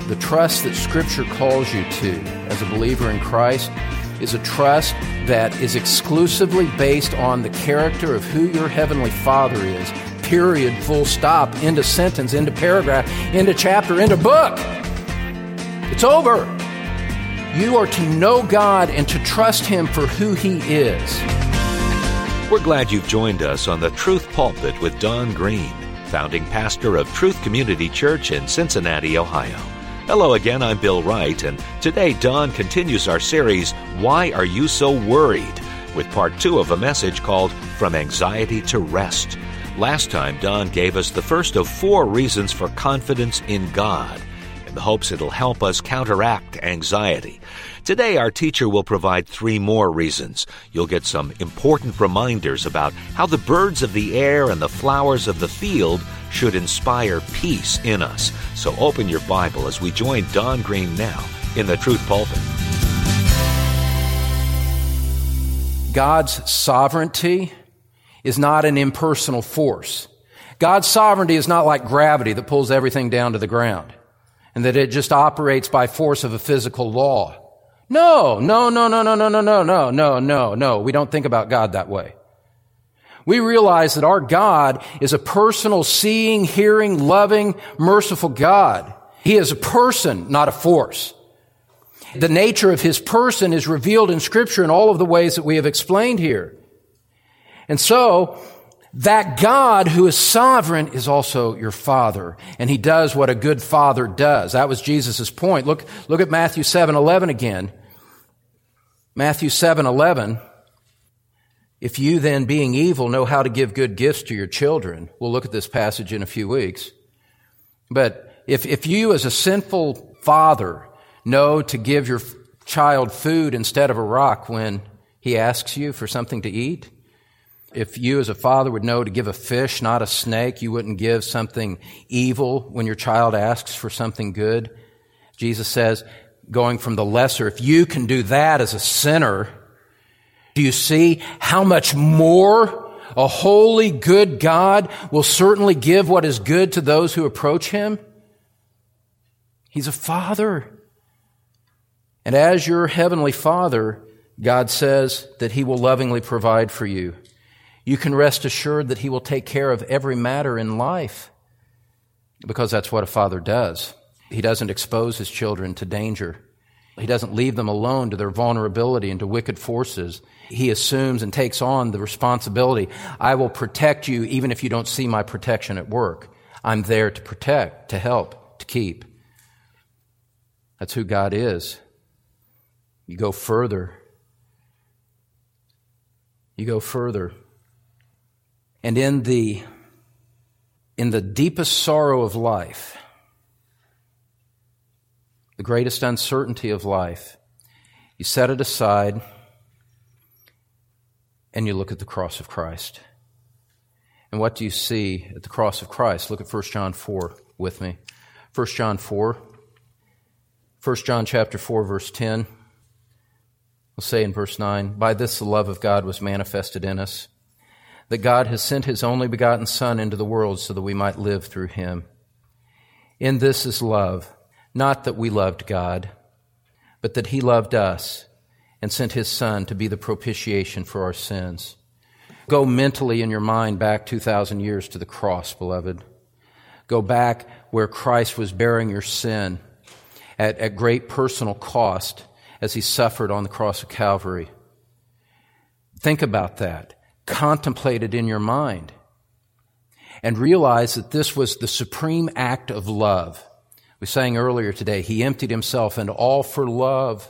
The trust that Scripture calls you to as a believer in Christ is a trust that is exclusively based on the character of who your Heavenly Father is. Period, full stop, end of sentence, end of paragraph, end of chapter, end of book. It's over. You are to know God and to trust Him for who He is. We're glad you've joined us on the Truth Pulpit with Don Green, founding pastor of Truth Community Church in Cincinnati, Ohio. Hello again, I'm Bill Wright, and today Don continues our series, Why Are You So Worried?, with part 2 of a message called From Anxiety to Rest. Last time, Don gave us the first of 4 reasons for confidence in God, in the hopes it'll help us counteract anxiety. Today, our teacher will provide 3 more reasons. You'll get some important reminders about how the birds of the air and the flowers of the field should inspire peace in us. So open your Bible as we join Don Green now in the Truth Pulpit. God's sovereignty is not an impersonal force. God's sovereignty is not like gravity that pulls everything down to the ground and that it just operates by force of a physical law. No. We don't think about God that way. We realize that our God is a personal, seeing, hearing, loving, merciful God. He is a person, not a force. The nature of His person is revealed in Scripture in all of the ways that we have explained here. And so, that God who is sovereign is also your Father, and He does what a good Father does. That was Jesus' point. Look at Matthew 7:11 again. Matthew 7:11. If you then, being evil, know how to give good gifts to your children. We'll look at this passage in a few weeks. But if you as a sinful father know to give your child food instead of a rock when he asks you for something to eat, if you as a father would know to give a fish, not a snake, you wouldn't give something evil when your child asks for something good. Jesus says, going from the lesser, if you can do that as a sinner, do you see how much more a holy, good God will certainly give what is good to those who approach Him? He's a Father. And as your Heavenly Father, God says that He will lovingly provide for you. You can rest assured that He will take care of every matter in life because that's what a father does. He doesn't expose his children to danger. He doesn't leave them alone to their vulnerability and to wicked forces. He assumes and takes on the responsibility. I will protect you even if you don't see my protection at work. I'm there to protect, to help, to keep. That's who God is. You go further. You go further. And in the deepest sorrow of life, the greatest uncertainty of life, you set it aside and you look at the cross of Christ. And what do you see at the cross of Christ? Look at 1 John 4 with me. 1 John 4. 1 John chapter 4, verse 10. We'll say in verse 9, by this the love of God was manifested in us, that God has sent His only begotten Son into the world so that we might live through Him. In this is love, not that we loved God, but that He loved us and sent His Son to be the propitiation for our sins. Go mentally in your mind back 2,000 years to the cross, beloved. Go back where Christ was bearing your sin at great personal cost as He suffered on the cross of Calvary. Think about that. Contemplate it in your mind. And realize that this was the supreme act of love. We sang earlier today, He emptied Himself and all for love.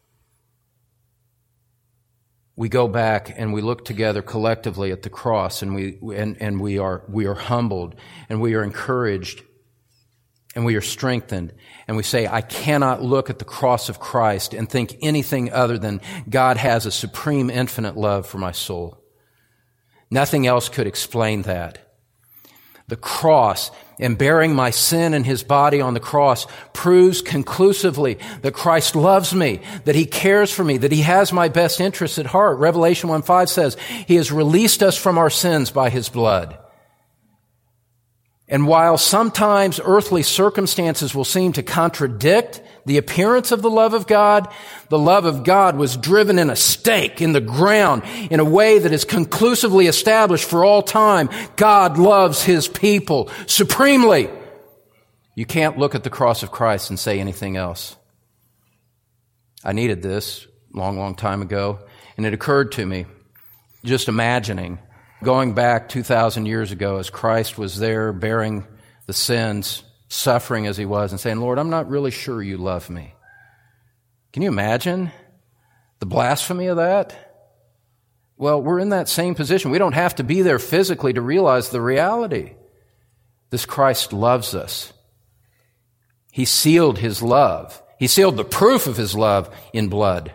We go back and we look together collectively at the cross and we are humbled and we are encouraged and we are strengthened. And we say, I cannot look at the cross of Christ and think anything other than God has a supreme infinite love for my soul. Nothing else could explain that. The cross and bearing my sin in His body on the cross proves conclusively that Christ loves me, that He cares for me, that He has my best interests at heart. Revelation 1:5 says, He has released us from our sins by His blood. And while sometimes earthly circumstances will seem to contradict the appearance of the love of God was driven in a stake in the ground in a way that is conclusively established for all time. God loves His people supremely. You can't look at the cross of Christ and say anything else. I needed this long time ago, and it occurred to me, just imagining, going back 2,000 years ago as Christ was there bearing the sins, suffering as He was, and saying, Lord, I'm not really sure you love me. Can you imagine the blasphemy of that? Well, we're in that same position. We don't have to be there physically to realize the reality. This Christ loves us. He sealed His love. He sealed the proof of His love in blood.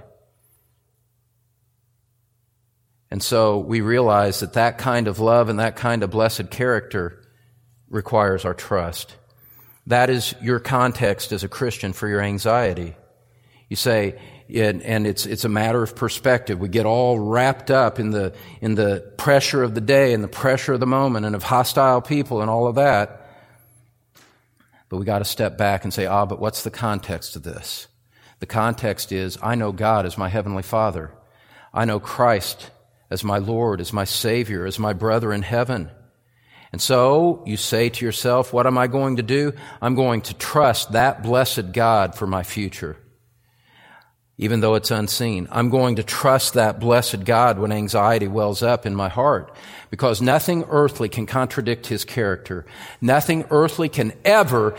And so we realize that that kind of love and that kind of blessed character requires our trust. That is your context as a Christian for your anxiety. You say, and it's a matter of perspective. We get all wrapped up in the pressure of the day and the pressure of the moment and of hostile people and all of that. But we got to step back and say, but what's the context of this? The context is, I know God as my Heavenly Father. I know Christ as my Lord, as my Savior, as my brother in heaven. And so you say to yourself, what am I going to do? I'm going to trust that blessed God for my future, even though it's unseen. I'm going to trust that blessed God when anxiety wells up in my heart, because nothing earthly can contradict His character. Nothing earthly can ever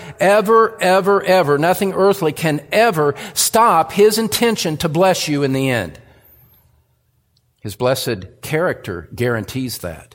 stop His intention to bless you in the end. His blessed character guarantees that.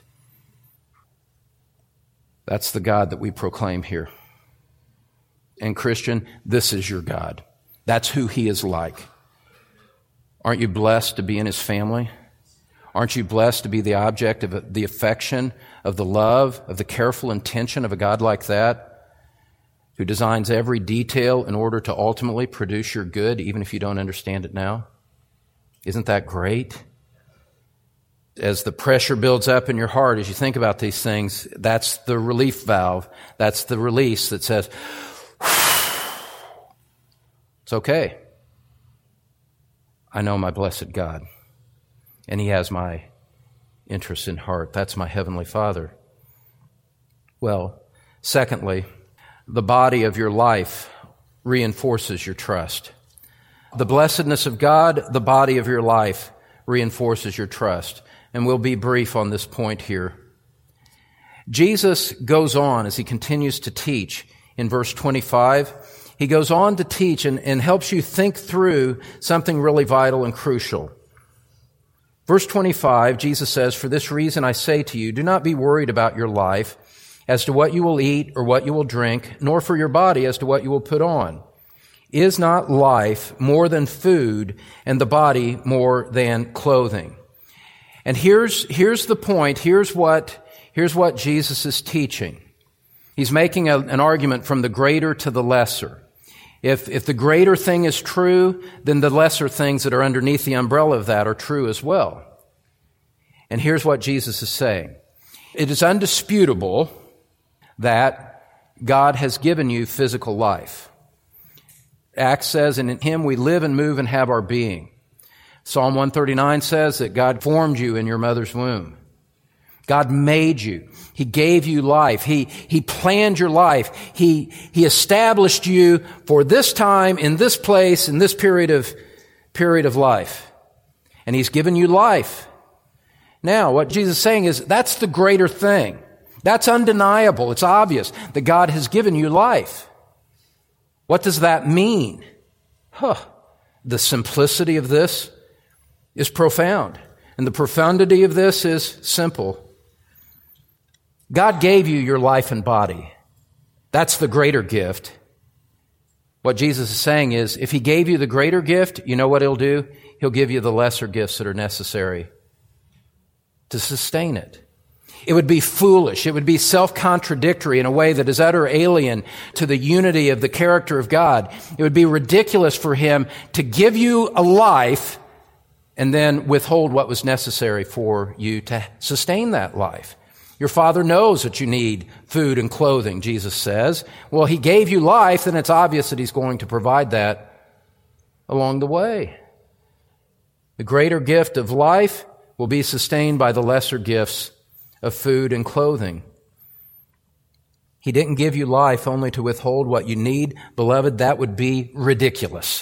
That's the God that we proclaim here. And Christian, this is your God. That's who He is like. Aren't you blessed to be in His family? Aren't you blessed to be the object of the affection, of the love, of the careful intention of a God like that, who designs every detail in order to ultimately produce your good, even if you don't understand it now? Isn't that great? As the pressure builds up in your heart, as you think about these things, that's the relief valve. That's the release that says, it's okay. I know my blessed God, and He has my interest in heart. That's my Heavenly Father. Well, secondly, the body of your life reinforces your trust. The blessedness of God, the body of your life reinforces your trust. And we'll be brief on this point here. Jesus goes on as He continues to teach in verse 25. He goes on to teach and helps you think through something really vital and crucial. Verse 25, Jesus says, "For this reason I say to you, do not be worried about your life as to what you will eat or what you will drink, nor for your body as to what you will put on. Is not life more than food, and the body more than clothing?" And here's the point. Here's what Jesus is teaching. He's making an argument from the greater to the lesser. If the greater thing is true, then the lesser things that are underneath the umbrella of that are true as well. And here's what Jesus is saying. It is undisputable that God has given you physical life. Acts says, "And in Him we live and move and have our being." Psalm 139 says that God formed you in your mother's womb. God made you. He gave you life. He planned your life. He established you for this time, in this place, in this period of life. And He's given you life. Now, what Jesus is saying is that's the greater thing. That's undeniable. It's obvious that God has given you life. What does that mean? The simplicity of this is profound. And the profundity of this is simple. God gave you your life and body. That's the greater gift. What Jesus is saying is, if He gave you the greater gift, you know what He'll do? He'll give you the lesser gifts that are necessary to sustain it. It would be foolish. It would be self-contradictory in a way that is utter alien to the unity of the character of God. It would be ridiculous for Him to give you a life and then withhold what was necessary for you to sustain that life. Your Father knows that you need food and clothing, Jesus says. Well, He gave you life, then it's obvious that He's going to provide that along the way. The greater gift of life will be sustained by the lesser gifts of food and clothing. He didn't give you life only to withhold what you need. Beloved, that would be ridiculous.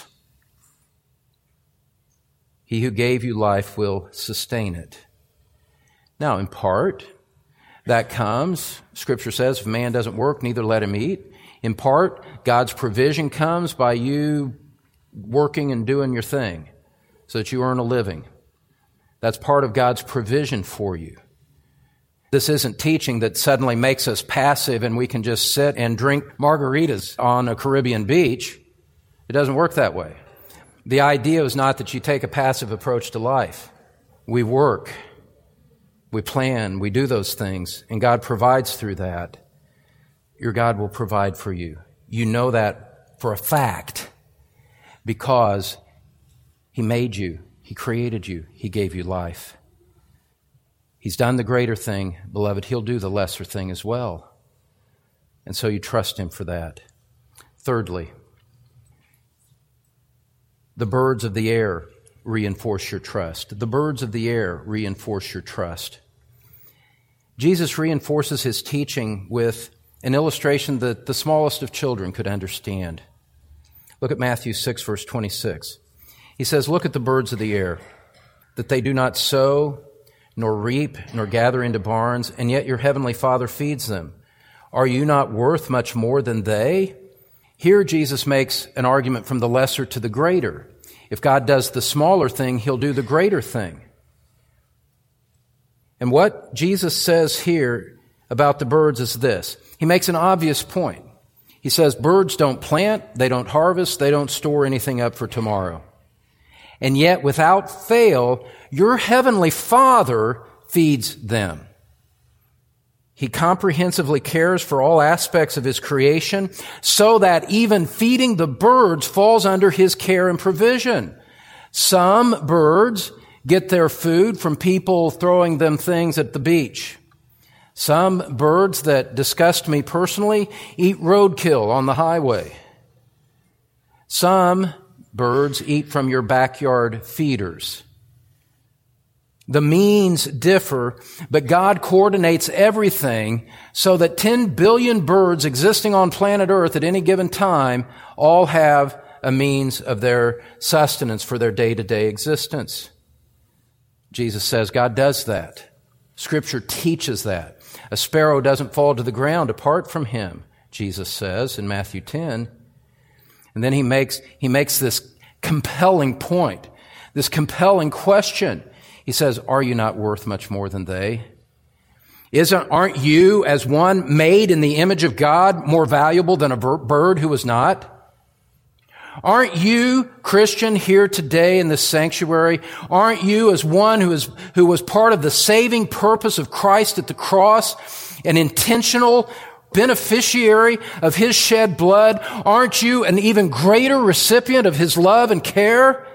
He who gave you life will sustain it. Now, in part, that comes, Scripture says, if man doesn't work, neither let him eat. In part, God's provision comes by you working and doing your thing so that you earn a living. That's part of God's provision for you. This isn't teaching that suddenly makes us passive and we can just sit and drink margaritas on a Caribbean beach. It doesn't work that way. The idea is not that you take a passive approach to life. We work, we plan, we do those things, and God provides through that. Your God will provide for you. You know that for a fact because He made you, He created you, He gave you life. He's done the greater thing, beloved. He'll do the lesser thing as well. And so you trust Him for that. Thirdly, the birds of the air reinforce your trust. The birds of the air reinforce your trust. Jesus reinforces His teaching with an illustration that the smallest of children could understand. Look at Matthew 6, verse 26. He says, "Look at the birds of the air, that they do not sow, nor reap, nor gather into barns, and yet your heavenly Father feeds them. Are you not worth much more than they?" Here Jesus makes an argument from the lesser to the greater. If God does the smaller thing, He'll do the greater thing. And what Jesus says here about the birds is this. He makes an obvious point. He says, birds don't plant, they don't harvest, they don't store anything up for tomorrow. And yet, without fail, your heavenly Father feeds them. He comprehensively cares for all aspects of His creation so that even feeding the birds falls under His care and provision. Some birds get their food from people throwing them things at the beach. Some birds that disgust me personally eat roadkill on the highway. Some birds eat from your backyard feeders. The means differ, but God coordinates everything so that 10 billion birds existing on planet Earth at any given time all have a means of their sustenance for their day-to-day existence. Jesus says God does that. Scripture teaches that. A sparrow doesn't fall to the ground apart from Him, Jesus says in Matthew 10. And then he makes this compelling point, this compelling question. He says, "Are you not worth much more than they? Aren't you, as one made in the image of God, more valuable than a bird who was not? Aren't you, Christian, here today in this sanctuary, aren't you, as one who was part of the saving purpose of Christ at the cross, an intentional beneficiary of His shed blood? Aren't you an even greater recipient of His love and care?"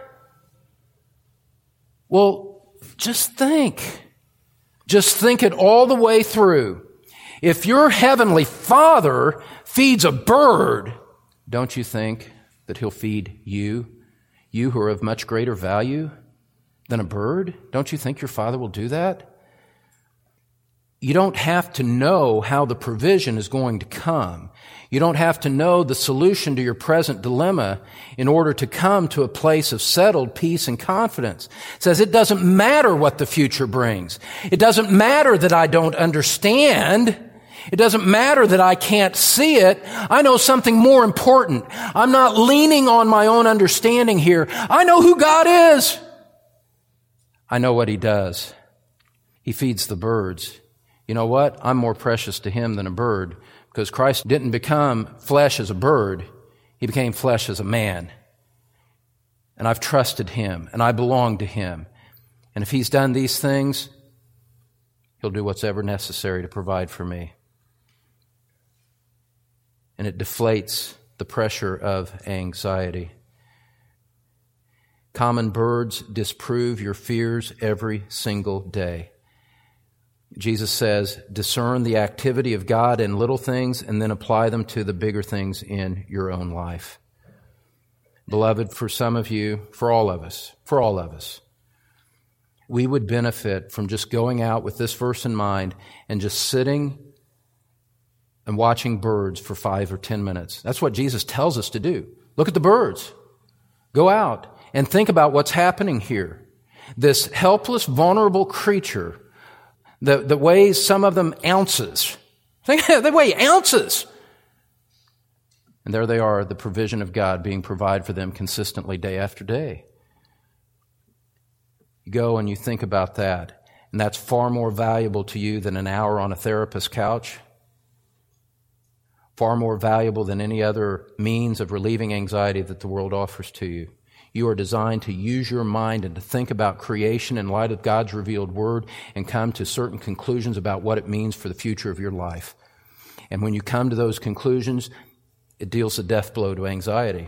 Well, just think it all the way through. If your heavenly Father feeds a bird, don't you think that He'll feed you who are of much greater value than a bird? Don't you think your Father will do that? You don't have to know how the provision is going to come. You don't have to know the solution to your present dilemma in order to come to a place of settled peace and confidence. It says it doesn't matter what the future brings. It doesn't matter that I don't understand. It doesn't matter that I can't see it. I know something more important. I'm not leaning on my own understanding here. I know who God is. I know what He does. He feeds the birds. You know what? I'm more precious to Him than a bird, because Christ didn't become flesh as a bird. He became flesh as a man. And I've trusted Him, and I belong to Him. And if He's done these things, He'll do what's ever necessary to provide for me. And it deflates the pressure of anxiety. Common birds disprove your fears every single day. Jesus says, discern the activity of God in little things and then apply them to the bigger things in your own life. Beloved, for some of you, for all of us, we would benefit from just going out with this verse in mind and just sitting and watching birds for 5 or 10 minutes. That's what Jesus tells us to do. Look at the birds. Go out and think about what's happening here. This helpless, vulnerable creature that weighs some of them ounces. They weigh ounces. And there they are, the provision of God being provided for them consistently day after day. You go and you think about that, and that's far more valuable to you than an hour on a therapist's couch, far more valuable than any other means of relieving anxiety that the world offers to you. You are designed to use your mind and to think about creation in light of God's revealed word and come to certain conclusions about what it means for the future of your life. And when you come to those conclusions, it deals a death blow to anxiety.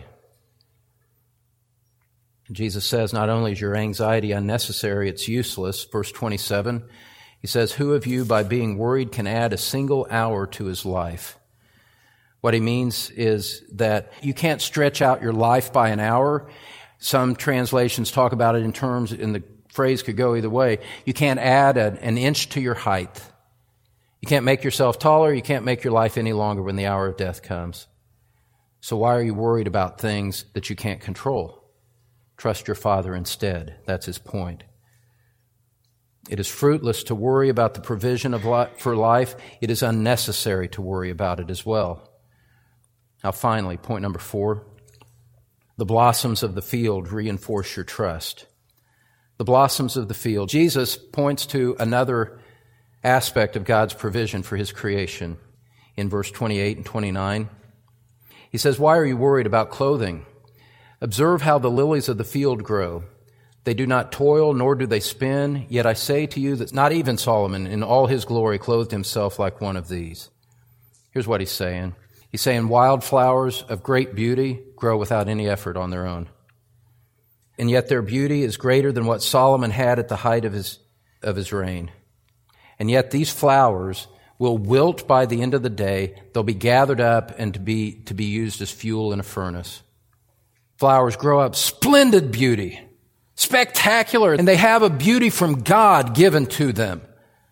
Jesus says not only is your anxiety unnecessary, it's useless. Verse 27, he says, who of you by being worried can add a single hour to his life? What he means is that you can't stretch out your life by an hour. Some translations talk about it in terms, and the phrase could go either way. You can't add an inch to your height. You can't make yourself taller. You can't make your life any longer when the hour of death comes. So why are you worried about things that you can't control? Trust your Father instead. That's his point. It is fruitless to worry about the provision of for life. It is unnecessary to worry about it as well. Now finally, point number 4. The blossoms of the field reinforce your trust. The blossoms of the field. Jesus points to another aspect of God's provision for his creation in verse 28 and 29. He says, why are you worried about clothing? Observe how the lilies of the field grow. They do not toil, nor do they spin. Yet I say to you that not even Solomon in all his glory clothed himself like one of these. Here's what he's saying. He's saying wildflowers of great beauty grow without any effort on their own. And yet their beauty is greater than what Solomon had at the height of his reign. And yet these flowers will wilt by the end of the day. They'll be gathered up and to be used as fuel in a furnace. Flowers grow up splendid beauty, spectacular, and they have a beauty from God given to them.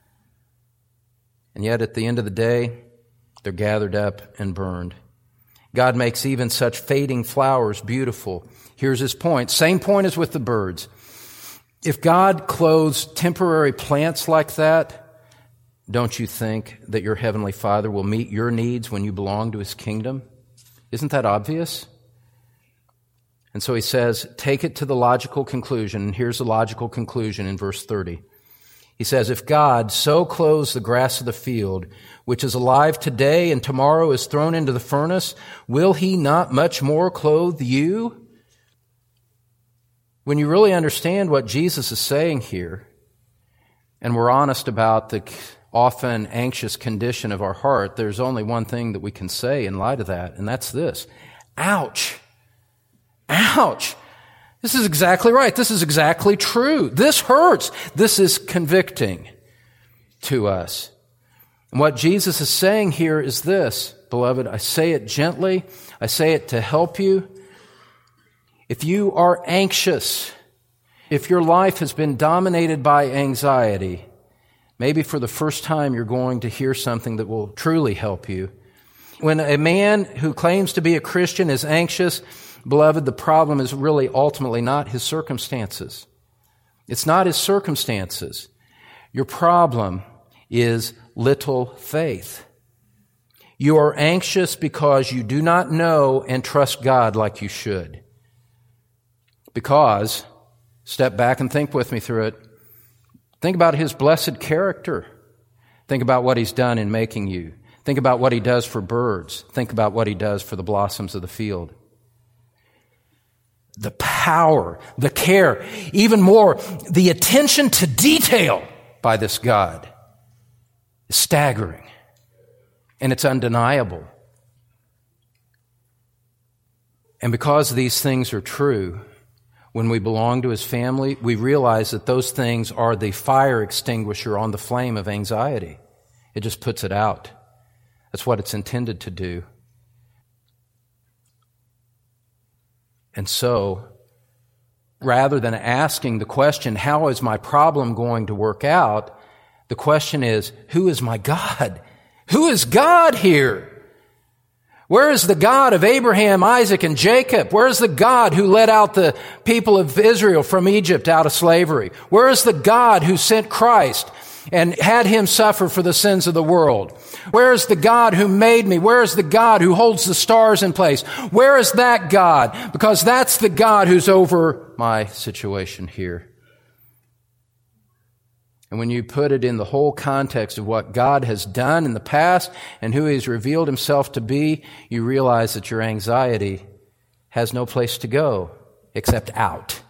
And yet at the end of the day, they're gathered up and burned. God makes even such fading flowers beautiful. Here's his point. Same point as with the birds. If God clothes temporary plants like that, don't you think that your Heavenly Father will meet your needs when you belong to his kingdom? Isn't that obvious? And so he says, take it to the logical conclusion. And here's the logical conclusion in verse 30. He says, if God so clothes the grass of the field, which is alive today and tomorrow is thrown into the furnace, will he not much more clothe you? When you really understand what Jesus is saying here, and we're honest about the often anxious condition of our heart, there's only one thing that we can say in light of that, and that's this. Ouch! Ouch! This is exactly right. This is exactly true. This hurts. This is convicting to us. And what Jesus is saying here is this, beloved, I say it gently. I say it to help you. If you are anxious, if your life has been dominated by anxiety, maybe for the first time you're going to hear something that will truly help you. When a man who claims to be a Christian is anxious, beloved, the problem is really ultimately not his circumstances. It's not his circumstances. Your problem is little faith. You are anxious because you do not know and trust God like you should. Because, step back and think with me through it. Think about his blessed character. Think about what he's done in making you. Think about what he does for birds. Think about what he does for the blossoms of the field. The power, the care, even more, the attention to detail by this God is staggering, and it's undeniable. And because these things are true, When we belong to His family, we realize that those things are the fire extinguisher on the flame of anxiety. It just puts it out. That's what it's intended to do. And so, rather than asking the question, how is my problem going to work out? The question is, who is my God? Who is God here? Where is the God of Abraham, Isaac, and Jacob? Where is the God who led out the people of Israel from Egypt out of slavery? Where is the God who sent Christ and had Him suffer for the sins of the world? Where is the God who made me? Where is the God who holds the stars in place? Where is that God? Because that's the God who's over my situation here. And when you put it in the whole context of what God has done in the past and who He's revealed Himself to be, you realize that your anxiety has no place to go except out.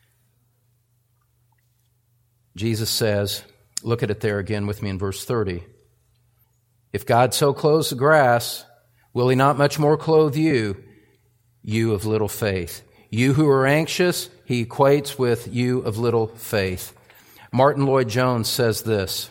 Jesus says, look at it there again with me in verse 30. If God so clothes the grass, will He not much more clothe you, you of little faith? You who are anxious, He equates with you of little faith. Martin Lloyd-Jones says this,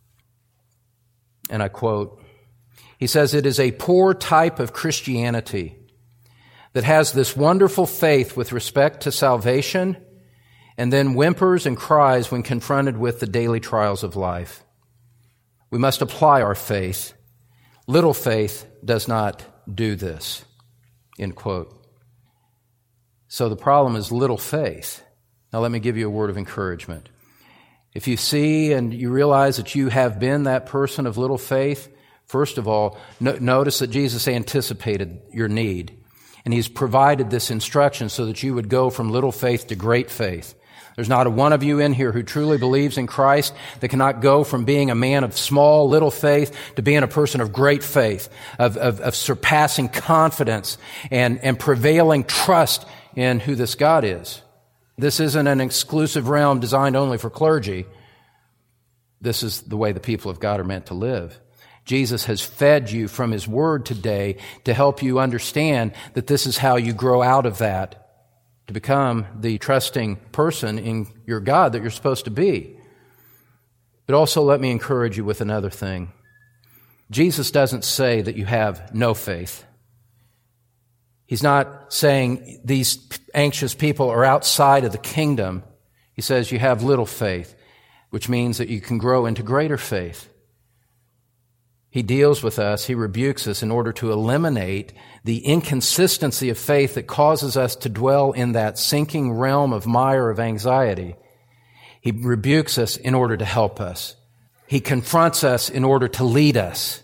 and I quote, he says, "It is a poor type of Christianity that has this wonderful faith with respect to salvation and then whimpers and cries when confronted with the daily trials of life. We must apply our faith. Little faith does not do this." End quote. So the problem is little faith. Now let me give you a word of encouragement. If you see and you realize that you have been that person of little faith, first of all, notice that Jesus anticipated your need. And He's provided this instruction so that you would go from little faith to great faith. There's not a one of you in here who truly believes in Christ that cannot go from being a man of small, little faith to being a person of great faith, of surpassing confidence and prevailing trust in who this God is. This isn't an exclusive realm designed only for clergy. This is the way the people of God are meant to live. Jesus has fed you from His Word today to help you understand that this is how you grow out of that, to become the trusting person in your God that you're supposed to be. But also let me encourage you with another thing. Jesus doesn't say that you have no faith. He's not saying these anxious people are outside of the kingdom. He says you have little faith, which means that you can grow into greater faith. He deals with us, He rebukes us in order to eliminate the inconsistency of faith that causes us to dwell in that sinking realm of mire of anxiety. He rebukes us in order to help us. He confronts us in order to lead us.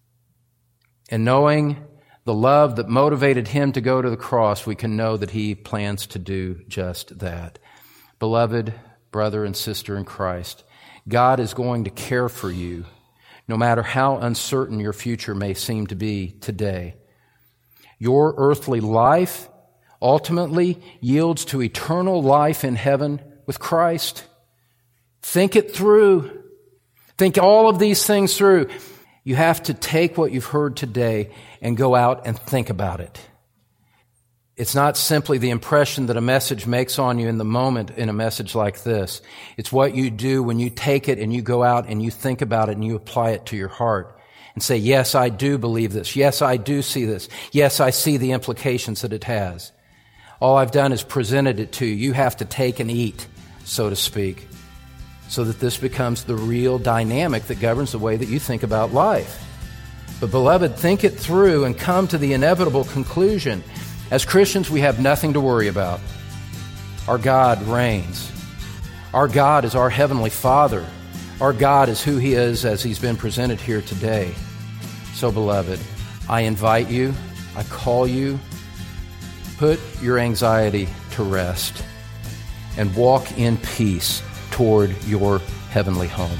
And knowing the love that motivated Him to go to the cross, we can know that He plans to do just that. Beloved brother and sister in Christ, God is going to care for you, no matter how uncertain your future may seem to be today. Your earthly life ultimately yields to eternal life in heaven with Christ. Think it through. Think all of these things through. You have to take what you've heard today and go out and think about it. It's not simply the impression that a message makes on you in the moment in a message like this. It's what you do when you take it and you go out and you think about it and you apply it to your heart and say, yes, I do believe this. Yes, I do see this. Yes, I see the implications that it has. All I've done is presented it to you. You have to take and eat, so to speak, so that this becomes the real dynamic that governs the way that you think about life. But beloved, think it through and come to the inevitable conclusion. As Christians, we have nothing to worry about. Our God reigns. Our God is our Heavenly Father. Our God is who He is as He's been presented here today. So, beloved, I invite you, I call you, put your anxiety to rest and walk in peace toward your heavenly home.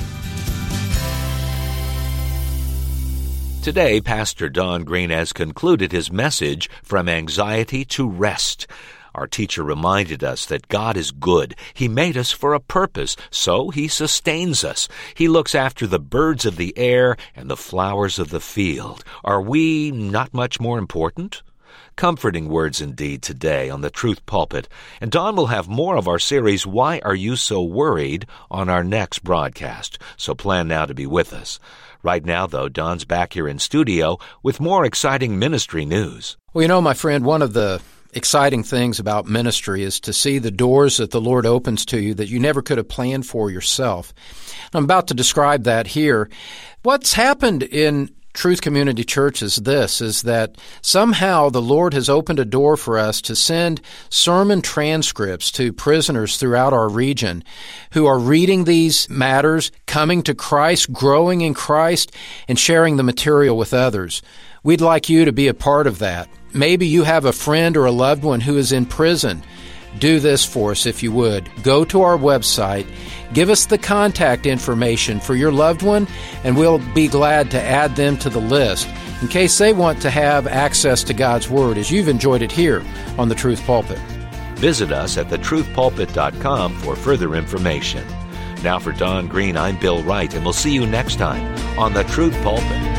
Today, Pastor Don Green has concluded his message, From Anxiety to Rest. Our teacher reminded us that God is good. He made us for a purpose, so He sustains us. He looks after the birds of the air and the flowers of the field. Are we not much more important? Comforting words indeed today on the Truth Pulpit. And Don will have more of our series, Why Are You So Worried?, on our next broadcast. So plan now to be with us. Right now, though, Don's back here in studio with more exciting ministry news. Well, you know, my friend, one of the exciting things about ministry is to see the doors that the Lord opens to you that you never could have planned for yourself. I'm about to describe that here. What's happened in Truth Community Church is that somehow the Lord has opened a door for us to send sermon transcripts to prisoners throughout our region who are reading these matters, coming to Christ, growing in Christ, and sharing the material with others. We'd like you to be a part of that. Maybe you have a friend or a loved one who is in prison. Do this for us if you would. Go to our website, give us the contact information for your loved one, and we'll be glad to add them to the list in case they want to have access to God's Word as you've enjoyed it here on The Truth Pulpit. Visit us at thetruthpulpit.com for further information. Now for Don Green, I'm Bill Wright, and we'll see you next time on The Truth Pulpit.